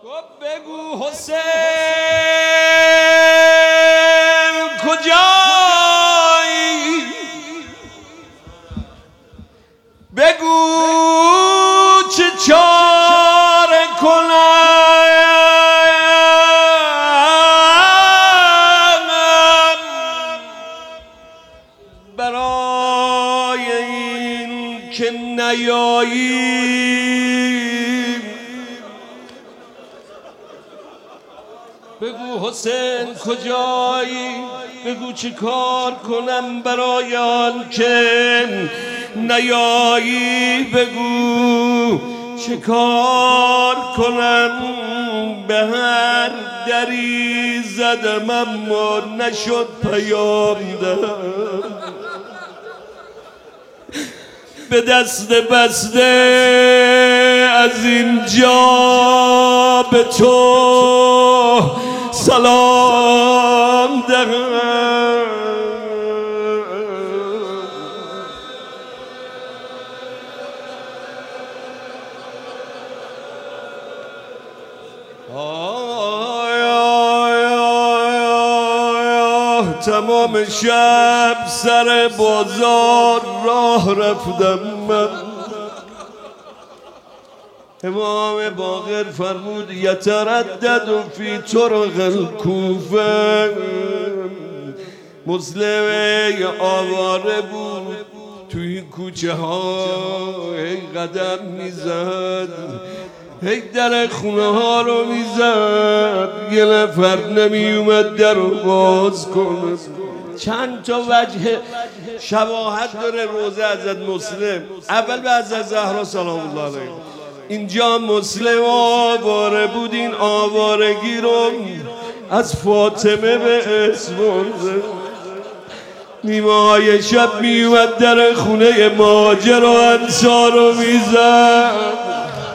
گفت بگو حسین کجایی، بگو چه چاره کنم برای این که نیایی. بگو حسین کجایی، بگو چه کار کنم برای آن که نیایی. بگو چه کار کنم، به هر دری زدم اما نشد پیام دهم. به دست بسته از اینجا به تو سلام دهم. تمام شب سر بازار راه رفتم من. امام باقر فرمود یتردد فی طرق الکوفه. مسلم آواره بود، توی کوچه ها قدم میزد، هی در خونه ها رو میزد، یه نفر نمی اومد در رو باز کنه. چند تا وجه شباهت داره روزه حضرت مسلم. اول به حضرت زهرا سلام الله علیها. اینجا مسلم آواره بود، این آوارگی رو از فاطمه به اسم برده. نیمه های شب می اومد در خونه مهاجر و انصار رو میزد.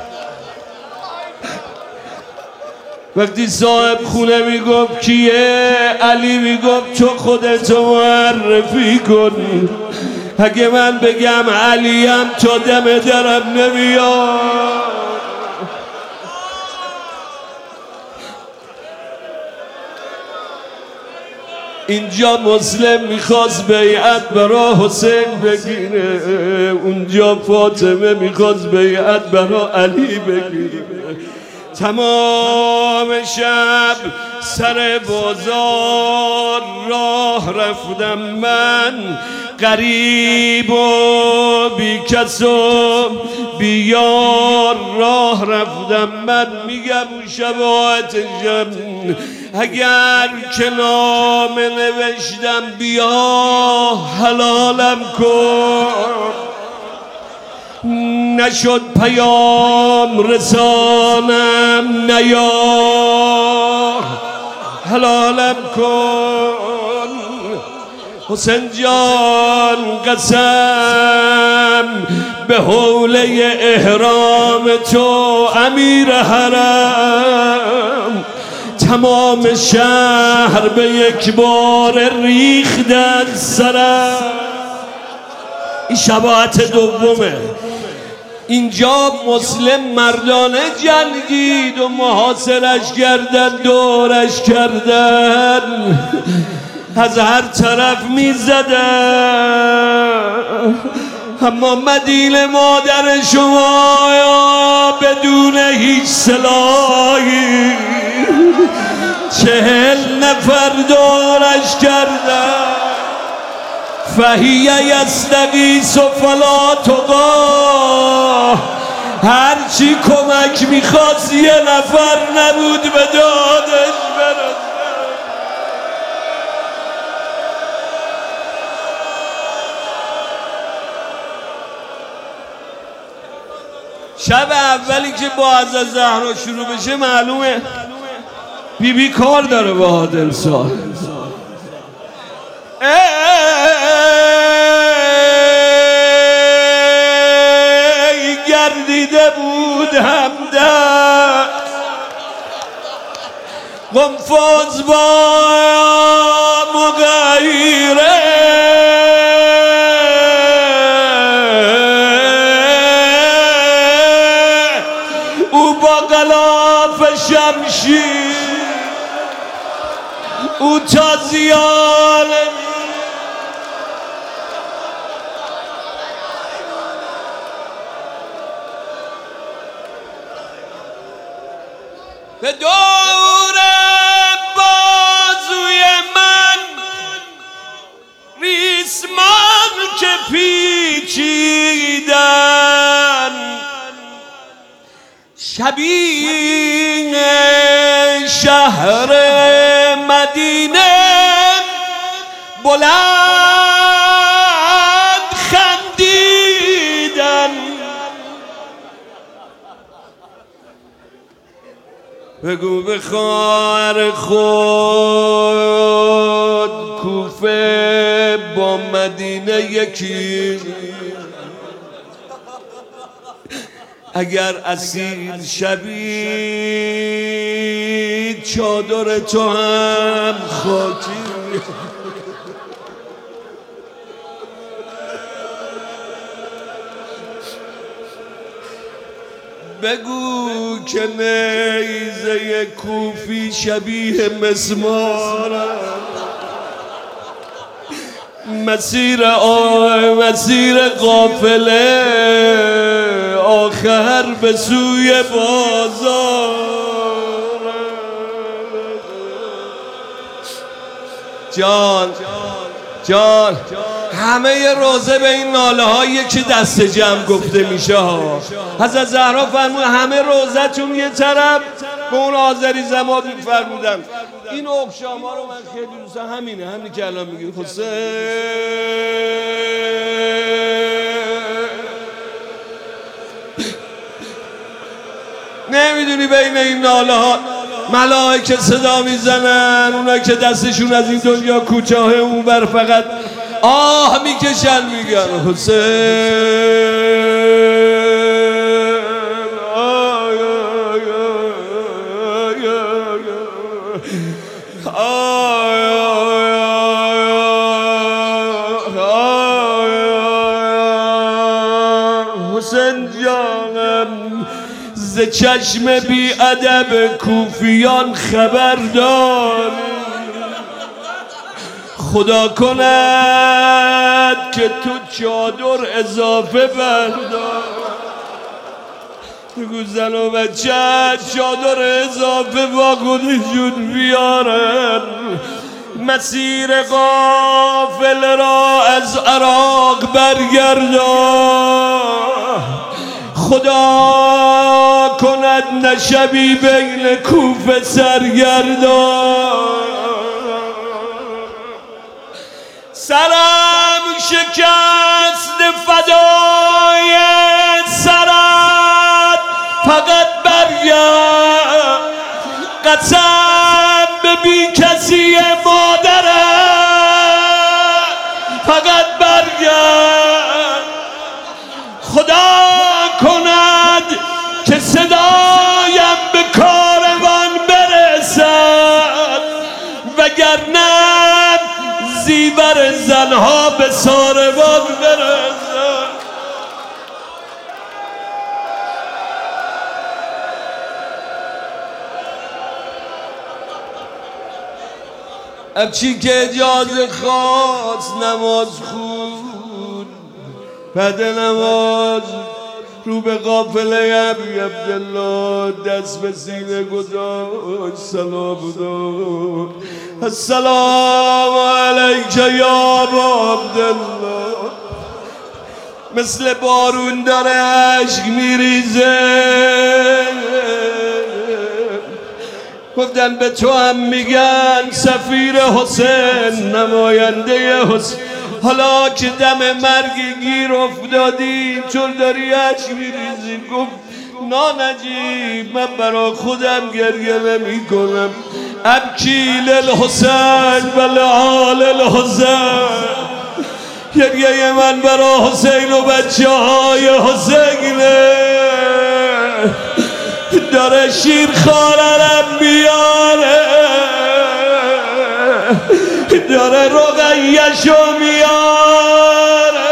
وقتی صاحب خونه میگفت کیه، علی میگفت تو خودتو معرفی کن. اگه من بگم علیم تا دم درم نمیاد. اینجا مسلم میخواست بیعت برا حسین بگیره، اونجا فاطمه میخواست بیعت برا علی بگیره. تمام شب سر بازار راه رفتم من، غریب و بی کس و بی یار راه رفتم من. میگم شباهتشم اگر که نامه نوشتم بیا حلالم کن، نشد پیام رسانم نیا حلالم کن. حسین جان قسم به حوله احرام تو امیر حرم، تمام شهر به یک بار ریختن سرم. این شباهت دومه. اینجا مسلم مردانه جنگید و محاصرش کردن، دورش کردن، از هر طرف می زدن. اما مدین مادر شما بدون هیچ سلاحی 40 نفر دورش کردن. فهی یستغیث فلا تقاه، هرچی کمک میخواست یه نفر نبود به دادش برسه. شب اولی که با حضرت زهرا شروع بشه معلومه بیبی کار داره با عادل صاحب. گردیده بود همدم قنفذ با مغیره، او با قلال لاف شمشیر او تازیان به دور بازوی من ریسمان که پیچیدن شبیه شهر مدینه بلند خندیدن بگو به خواهر خود کوفه با مدینه یکی اگر اسیر شوی چادر تو هم خاکی بگو که نیزه کوفی شبیه مسمار مسیر قافله آخر به سوی بازار جان همه روزه به این ناله هایی که دست جمع گفته میشه ها. حضرت زهرا فرمود همه روزتون یه طرف به اون آذری زمان فرمودن این اقشام ها رو من خیلی دوست همینی که الان میگیم حسین نمیدونی بین این ناله ها ملائکه صدا میزنن اونا که دستشون از این دنیا کوتاه اون بر فقط آه میکشن میگن حسین حسین جانم ز چشم بی ادب کوفیان خبردار خدا کند که تو چادر اضافه بردار بگو زن و بچه چادر اضافه با خودشون بیارن مسیر قافله را از عراق برگردان خدا کند نشبی بین کوفه سرگردان سرم شکست فدای سرت فقط برگرد قسم به بی کسی مادرت فقط برگرد خدا کند که صدایم به کاروان برسد وگرنه زیور زنها به ساروان برسد ابچی که اجازه خواست نماز خون بعد نماز رو به قافله ابی عبدالله دست به سینه گذاشت سلام داد السلام علیک یا ابا عبدالله مثل بارون داره عشق میریزه گفتن به تو هم میگن سفیر حسین نماینده حسین حالا که دم مرگ گیر افتادی چون داری عشق میریزی گفت نانجیب من برا خودم گریه نمی کنم ابکی للحسین و لآل الحسین گریه من برا حسین و بچه های حسینه داره شیر خاررم میاره داره رقیشو میاره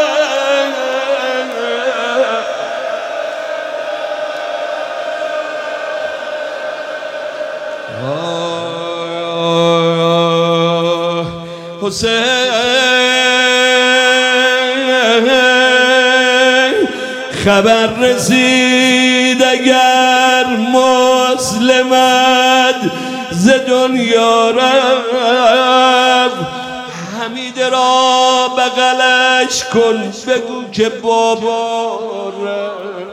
حسین خبر رسید اگر مسلمت ز دنیا رفت حمید را بغلش کن بگو که بابا رفت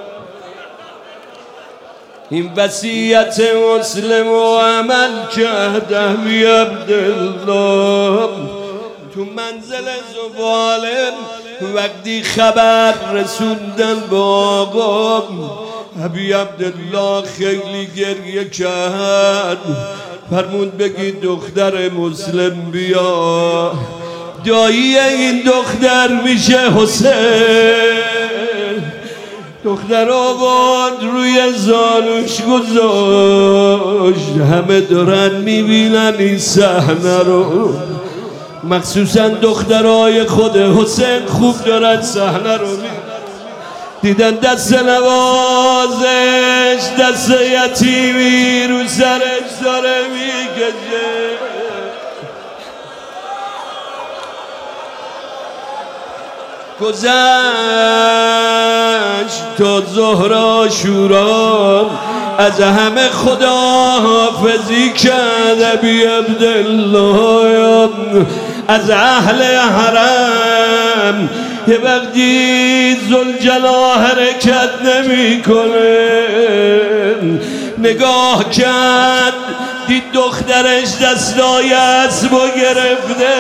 این وصیت مسلم و عمل کرد ابی عبدالله تو منزل زبالم وقتی خبر رسوندن به آقا ابی عبدالله خیلی گریه کرد فرمود بگی دختر مسلم بیا دایی این دختر میشه حسین دختر آورد روی زانوش گذاشت همه دارن میبینن این صحنه رو مخصوصا دخترای خود حسین خوب دارن صحنه رو دیدن دست نوازش دست یتیمی رو سرش داره میکشه گذشت تا ظهر عاشورا از همه خداحافظی کرد ابی عبدالله از اهل حرم یه وقتی ذوالجلال حرکت نمیکنه نگاه کرد دید دخترش دستای اسبو گرفته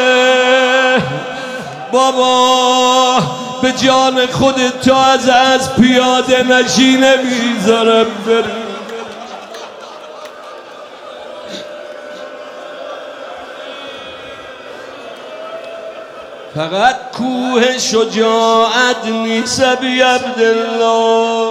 بابا به جان خودت تا از پیاده نشی نمیذارم بری فقط کوه شجاعت نیست ابی عبدالله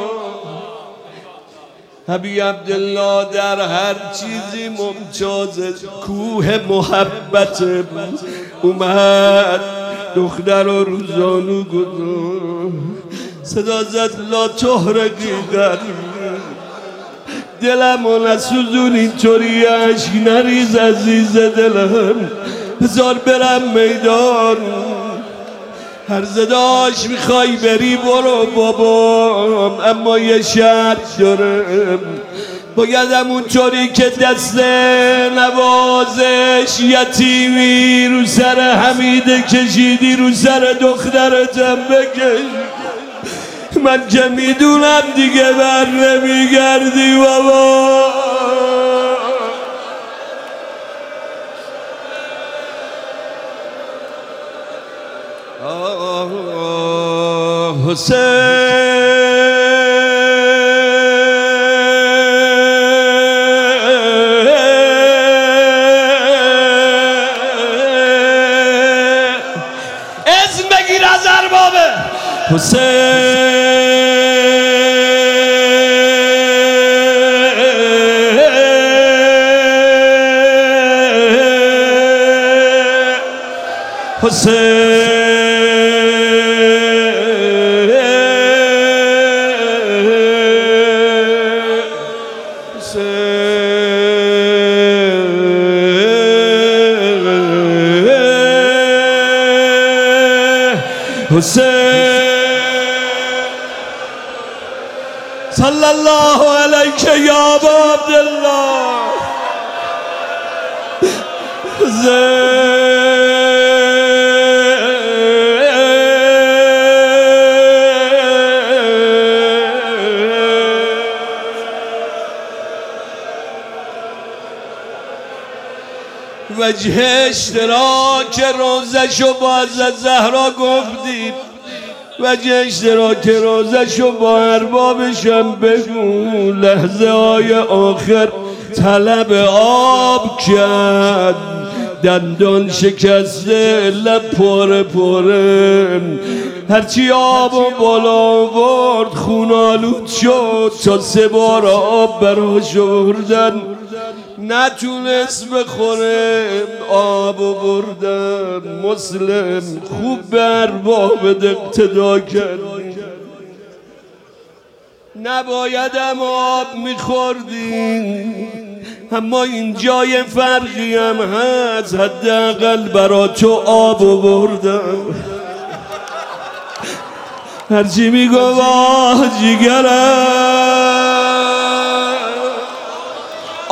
ابی عبدالله در هر چیزی ممتازه کوه محبت اومد دختر و روزانو گذار صدا زد لا تحرقی قلبی دلمو نسوزون اینطوری عشق نریز عزیز دلم بذار برم میدان هر زداش میخوای بری برو بابام اما یه شرط دارم باید همونطوری که دست نوازش یتیمی رو سر حمیده کشیدی رو سر دخترتم بکش من که میدونم دیگه بر نمیگردی بابا حسین اسم بگیر از اربابه حسین حسین صلی الله علیک یا ابا عبدالله وجه اشتراک روزشو باز زهرا گفتید وجه اشتراک روزشو با اربابشم بگو لحظه های آخر طلب آب کرد دندان شکسته لب پاره پاره هرچی آب و بالا آورد خون آلود شد تا 3 بار آب براش آوردن نتونست بخوره آب بردم مسلم خوب به ارباب اقتدا کرد نبایدم آب میخوردی اما این جای فرقی هم هست، حداقل برا تو آب آوردم. هرچی میگو واه جیگرم،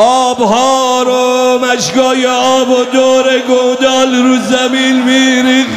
آبها رو مشکای آب و دور گودال رو زمین میریخت.